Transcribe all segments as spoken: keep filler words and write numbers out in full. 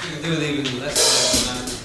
can do it even less than that.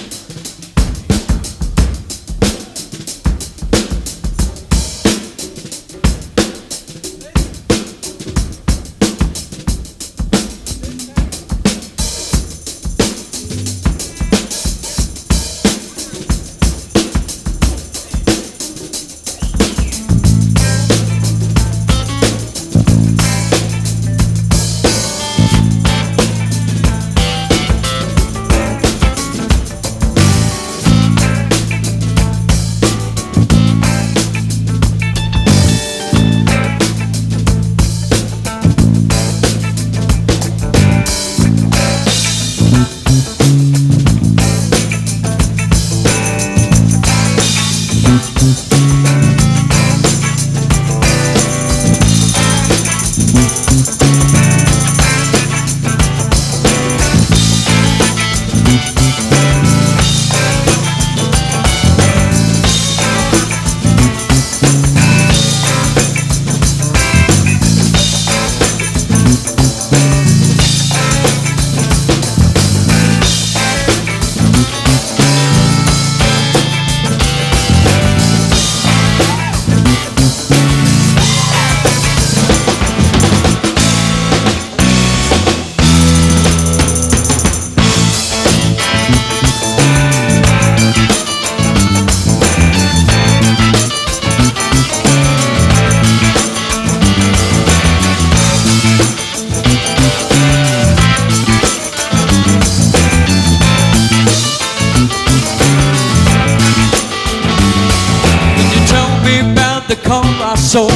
soul.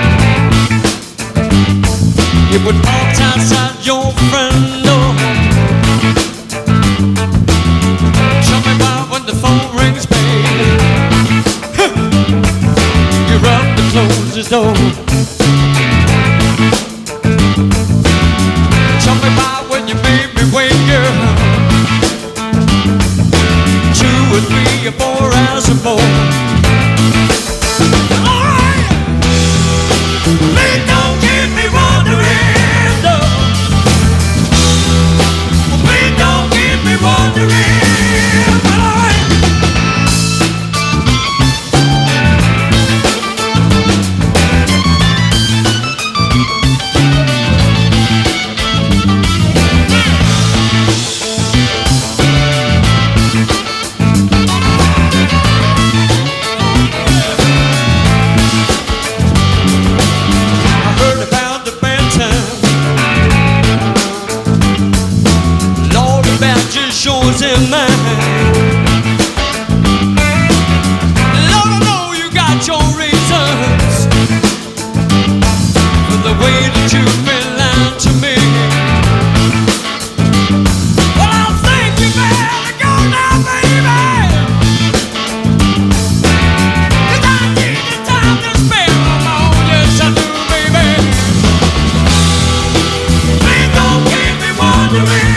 You put faults outside your front door. Tell me why when the phone rings, baby, you're up to close the door. Tell me why when you made me wait, girl, two or three or four hours or more. Please don't keep me wondering, no. Please don't keep me wondering, boy. Yours and mine. Lord, I know you got your reasons for the way that you've been lying to me. Well, I think you better go now, baby, 'cause I need the time to spend alone. Yes, I do, baby. Please don't keep me wondering.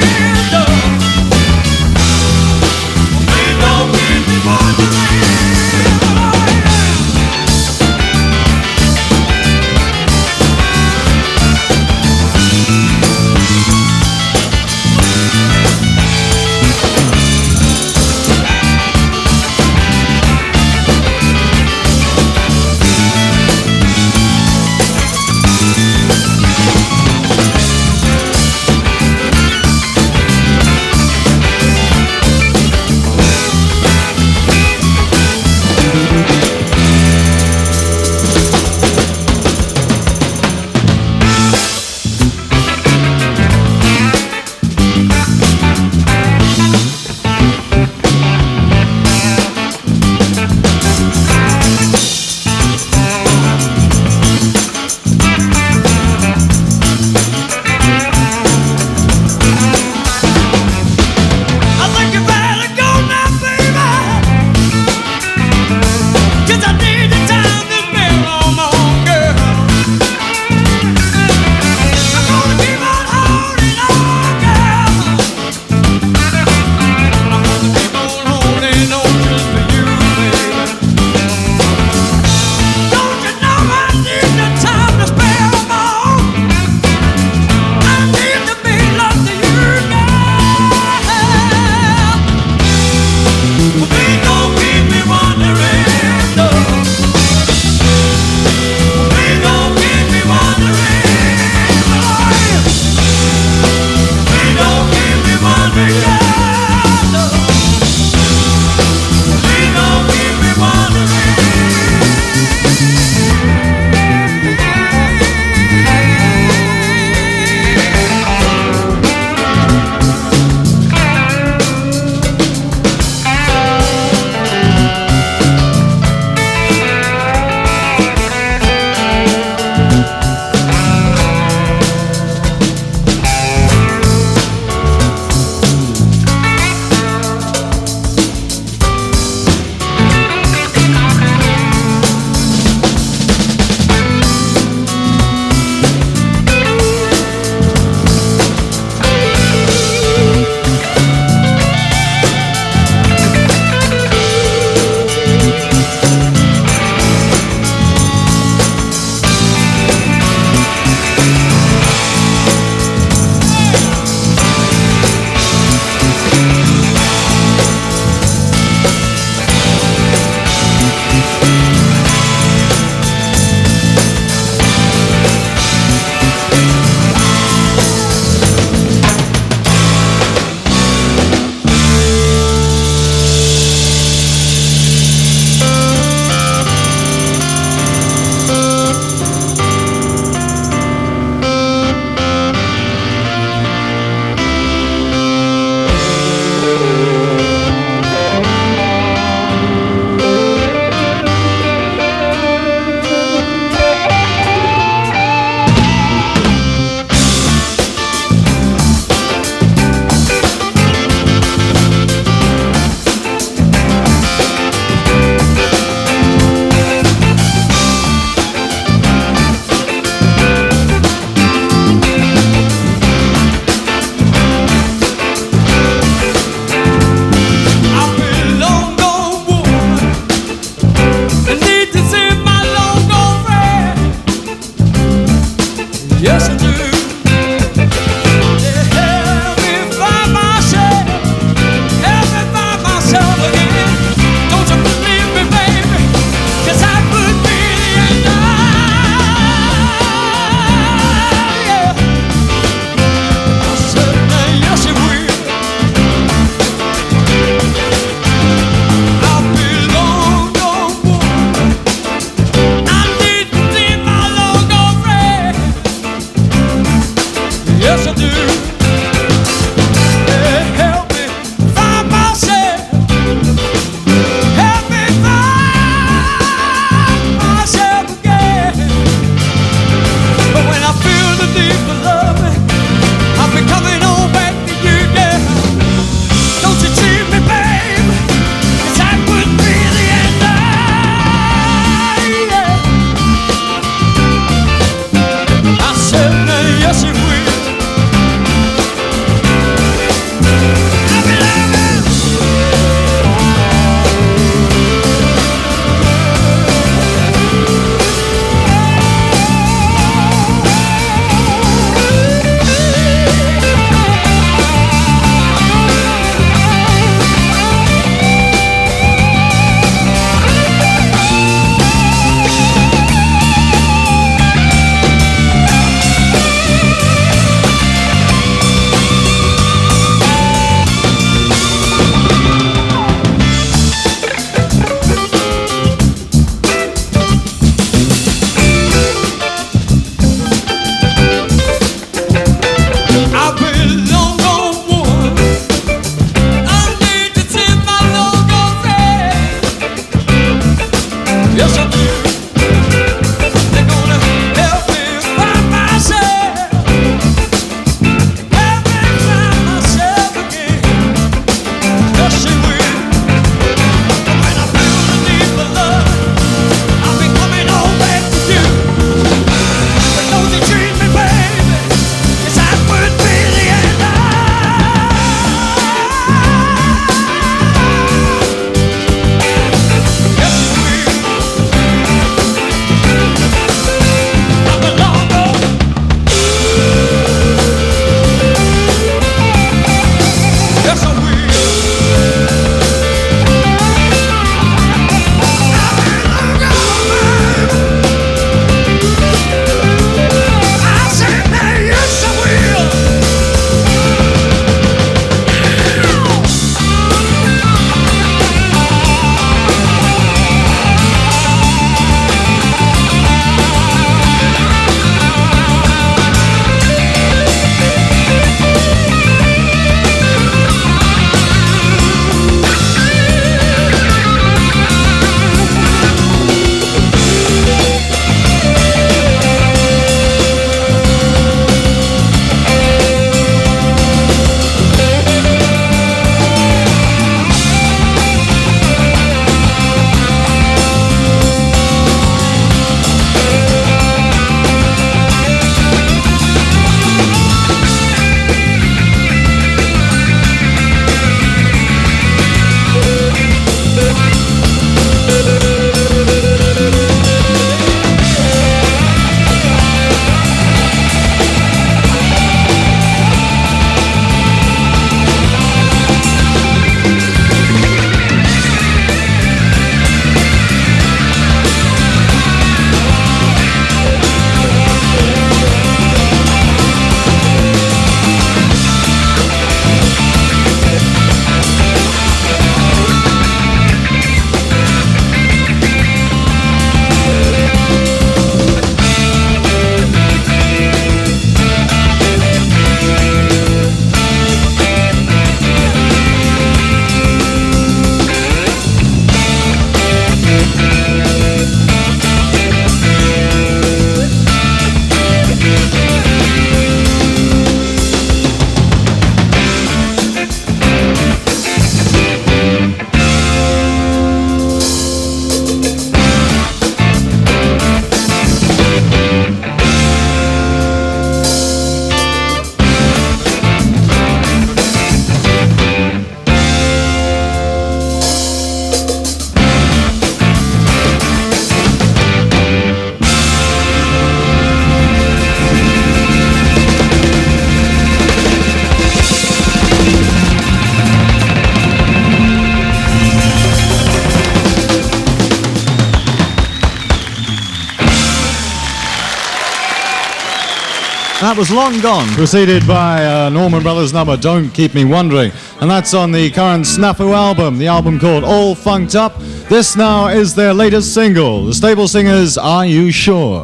That was Long Gone, preceded by uh, Norman Brothers' number Don't Keep Me Wondering. And that's on the current Snafu album, the album called All Funked Up. This now is their latest single, The Stable Singers, Are You Sure?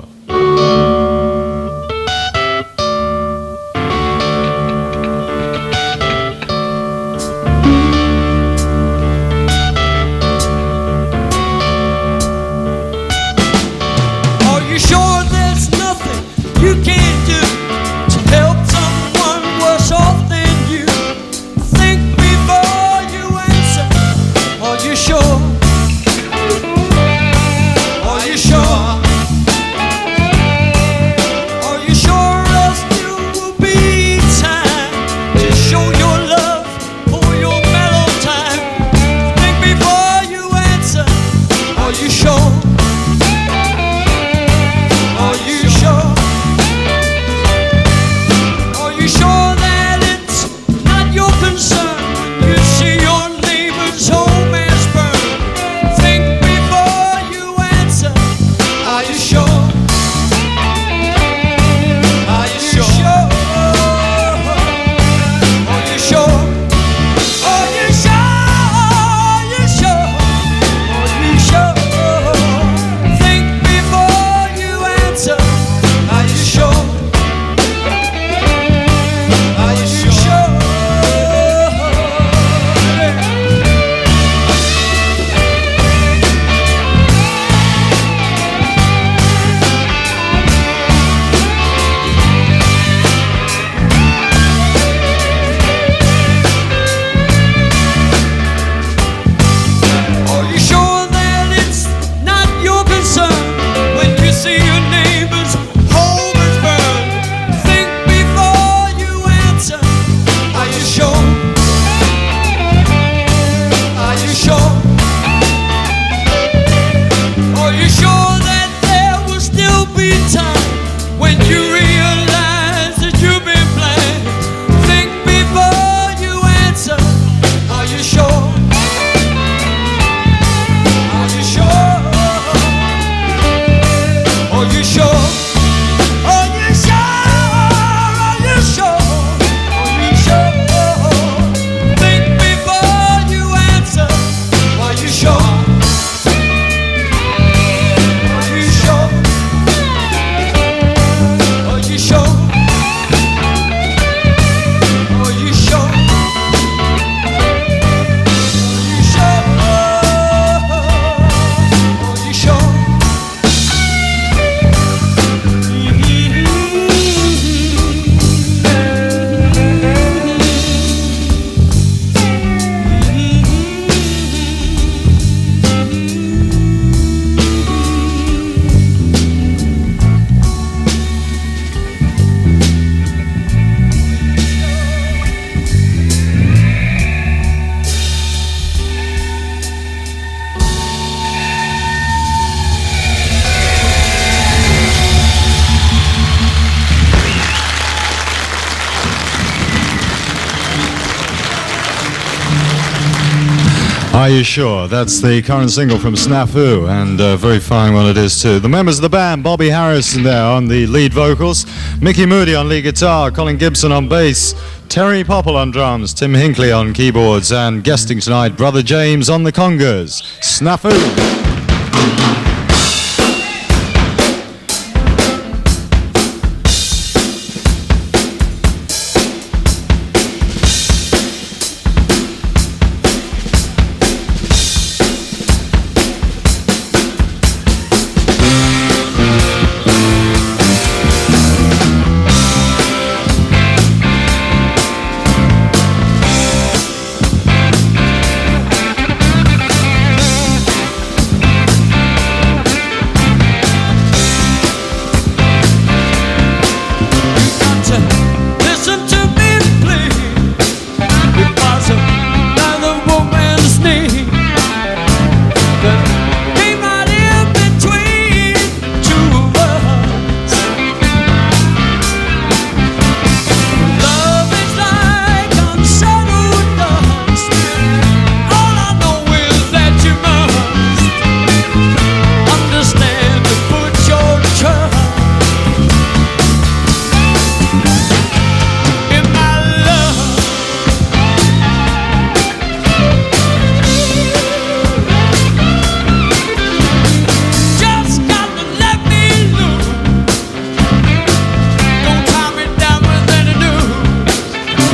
Are You Sure? That's the current single from Snafu, and a very fine one it is too. The members of the band, Bobby Harrison there on the lead vocals, Mickey Moody on lead guitar, Colin Gibson on bass, Terry Popple on drums, Tim Hinckley on keyboards, and guesting tonight, Brother James on the congas. Snafu!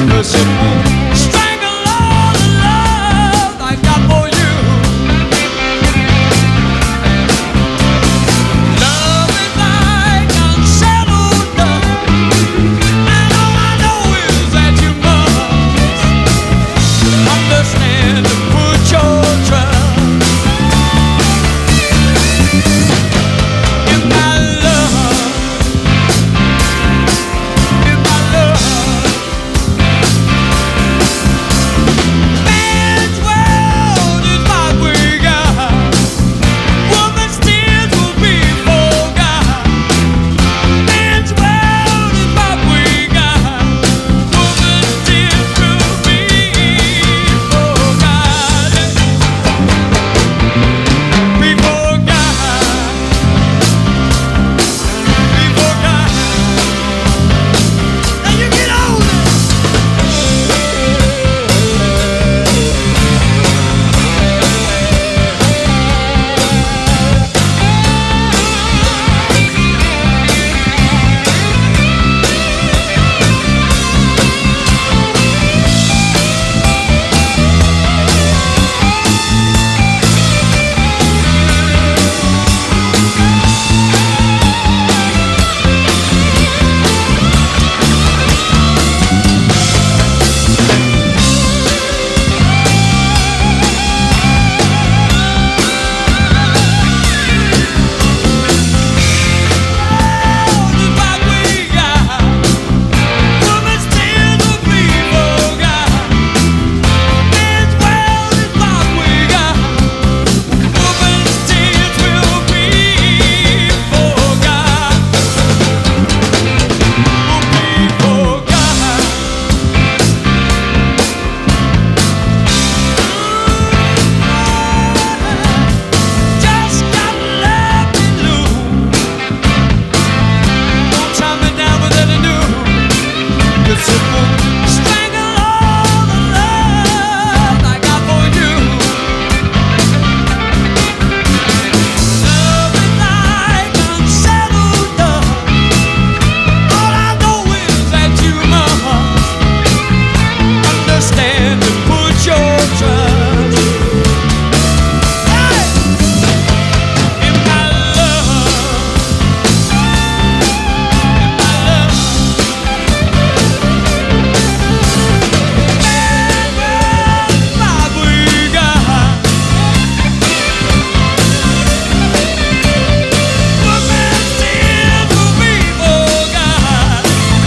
'cause it won't strangle all the love I got for you. Love is like unsettled dust, and all I know is that you must understand and put your trust in my love, in my love. Man's world is what we got. Woman's tears will be forgot. Man's world is what we got. Woman's tears will be forgot. Be forgot. Be forgot. And you get older. World is what we got. Woman's tears will be forgot. Man's world is what we got. Woman's tears will be forgot. Will be forgot. Just got left in loop. Don't tie me down with any noose, 'cause it won't strangle all the love I got for you. Love is like unsettled dust. All I know is that you must understand and put your trust, hey, in my love, in my love. Man, well, what we got. Woman's tears will be forgot.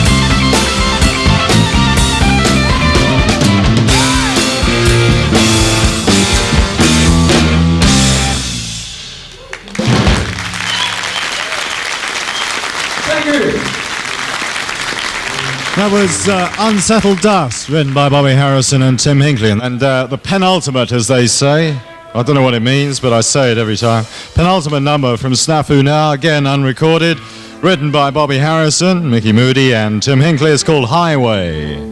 Thank you. That was uh, Unsettled Dust, written by Bobby Harrison and Tim Hinckley. And uh, the penultimate, as they say, I don't know what it means, but I say it every time. Penultimate number from Snafu Now, again unrecorded, written by Bobby Harrison, Mickey Moody, and Tim Hinckley. It's called Highway.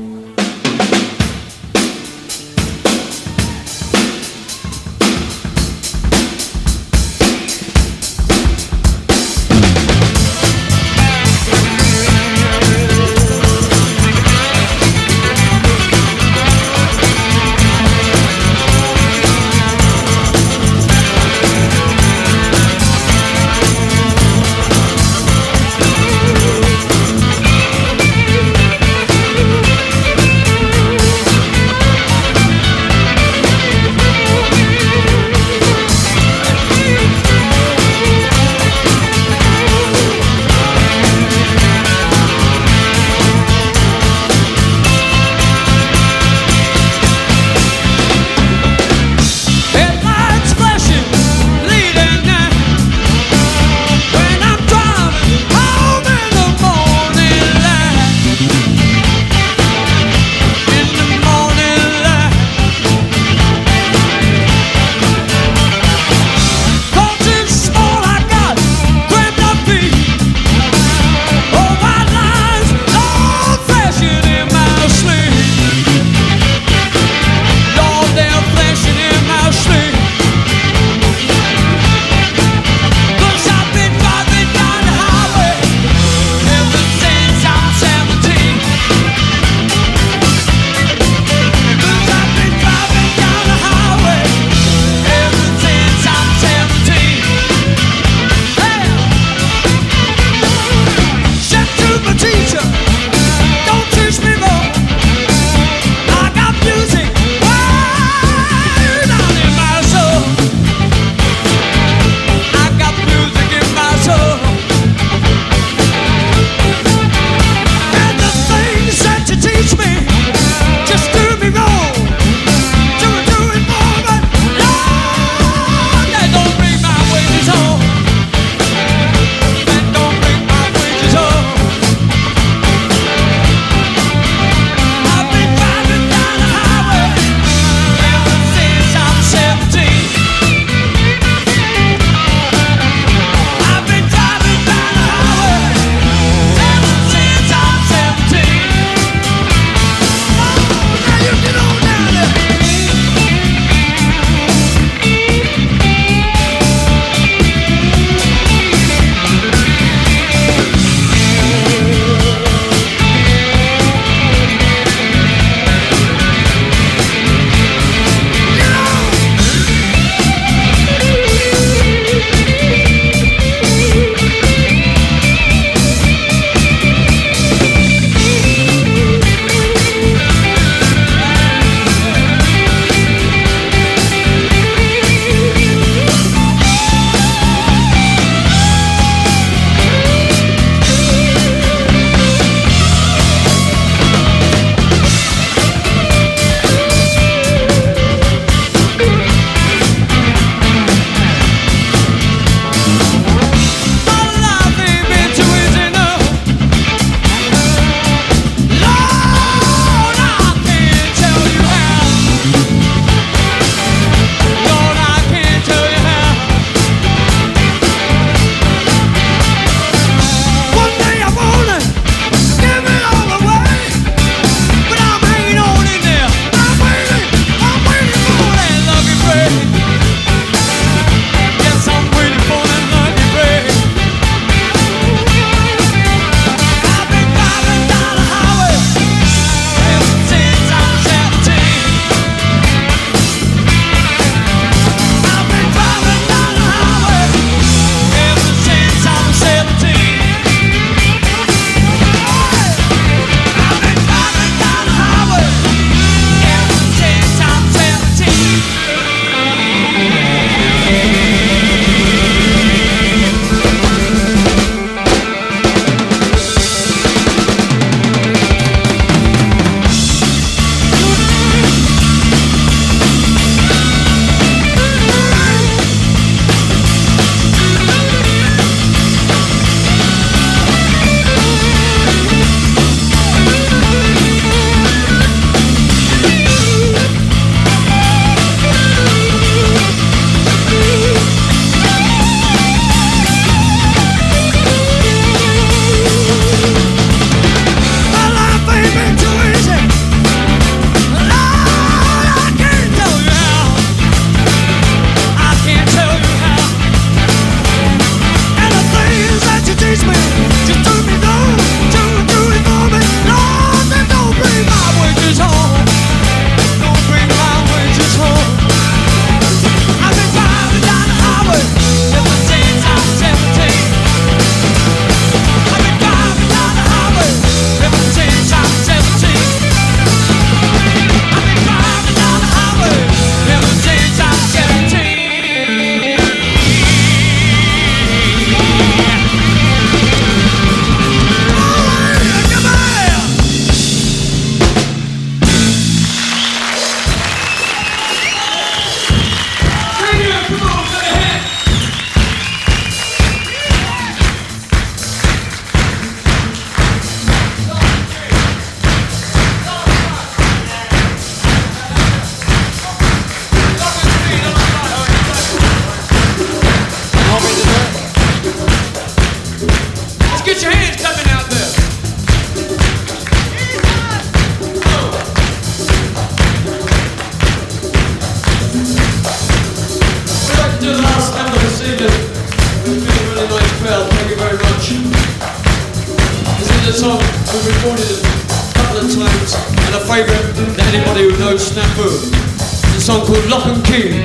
recorded it a couple of times, and a favourite to anybody who knows Snafu. It's a song called Lock and Key.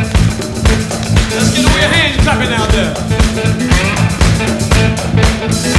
Let's get all your hands clapping out there.